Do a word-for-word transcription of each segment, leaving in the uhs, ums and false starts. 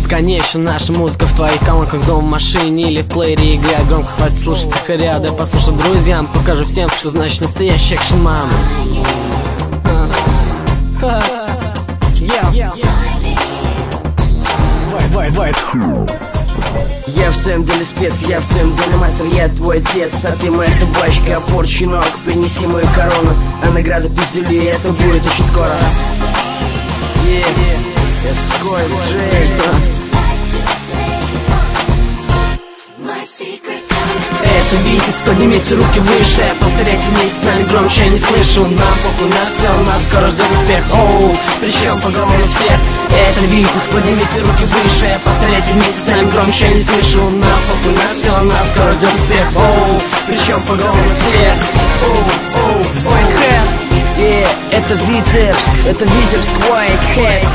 бесконечна наша музыка в твоих колонках, дома, в машине или в плеере игры. Громко хватит слушать Сахаря, дай послушать друзьям. Покажу всем, что значит настоящий экшен, мама. Я в своем деле спец, я в своем деле мастер, я твой отец, а ты моя собачка, опор, щенок, принеси мою корону, а награда пиздюли, и это будет очень скоро. Yeah, yeah, Эской, Джей. Это Витязь, поднимите руки выше, повторяйте вместе с нами громче, я не слышу. Нам похуй на все, нас скоро ждет успех. Оу, причем по голове всех. Это Витязь, поднимите руки выше, повторяйте вместе с нами громче, я не слышу. Нам похуй на все, нас скоро ждет успех. Оу, причем по голове всех. Оу, оу, Whitehead. Yeah, это Витебск, это Витебск, Whitehead.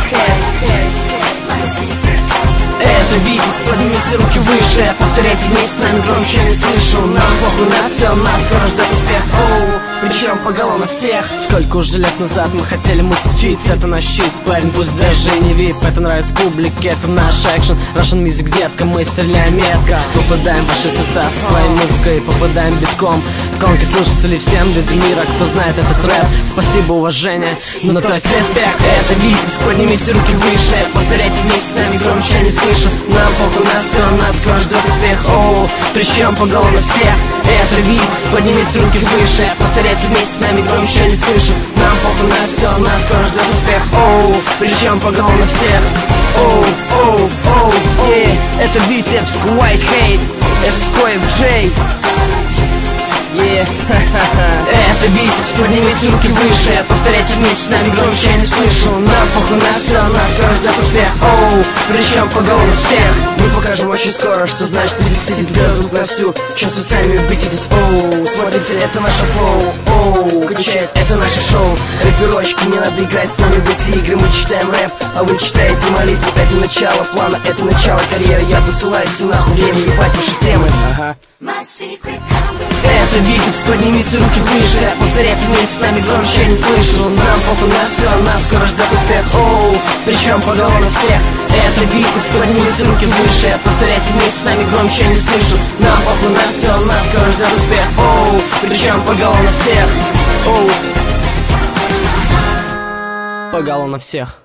Это Витязь, поднимите руки выше, повторяйте вместе с нами громче, я не слышу. Нам похуй на все, нас скоро ждет успех. Оу, причем поголовно всех. Сколько уже лет назад мы хотели мутить фит, это наш щит, парень, пусть даже и не вип. Это нравится публике, это наш экшен. Russian Music, детка, мы стреляем метко. Попадаем в ваши сердца со своей музыкой, попадаем битком. Колонки слушатели всем людям мира, кто знает этот рэп. Спасибо, уважение, ну то есть респект. Это Витязь, поднимите руки выше, повторяйте вместе с нами громче, я не слышу. Нам похуй на все, нас скоро ждет успех. Оу, причем поголовно всех. Это Витязь, поднимите руки выше, повторяйте вместе с нами громче, я не слышу. Нам похуй на все, нас скоро ждет успех. Оу, причем поголовно всех. Оу, оу, оу, yeah. Это Витебск, Whitehead, Эской, Джей. Yeah. Это Витязь, поднимите руки выше, повторяйте вместе с нами громче, я не слышу. Нам похуй на все, нас скоро ждет успех. Оу, причем поголовно всех. Мы покажем очень скоро, что значит видеть делать звук на всю. Сейчас вы сами убедитесь. Оу, смотрите, это наше флоу. Оу, качает, это наше шоу. Рэперочки, не надо играть с нами в эти игры. Мы читаем рэп, а вы читаете молитву. Это начало плана, это начало карьеры. Я посылаю все нахуй время, ебать ваши темы. Ага. Это Витебск, поднимите руки выше, повторяйте вместе с нами громче, я не слышу. Нам похуй на все, нас скоро ждет успех. Оу, причем поголовно всех. Это Витебск, поднимите руки выше, повторяйте вместе с нами громче, я не слышу. Нам похуй на все, нас скоро ждет успех. Оу, причем поголовно всех. Оу, поголовно всех.